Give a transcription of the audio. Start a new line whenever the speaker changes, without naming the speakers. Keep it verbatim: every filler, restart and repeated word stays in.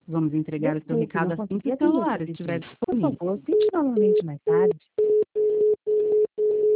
Vamos entregar o seu
Desculpe,
recado
não
assim que o
consegui atender
celular
seu
estiver
pedido. Por
disponível.
favor, tente novamente mais tarde.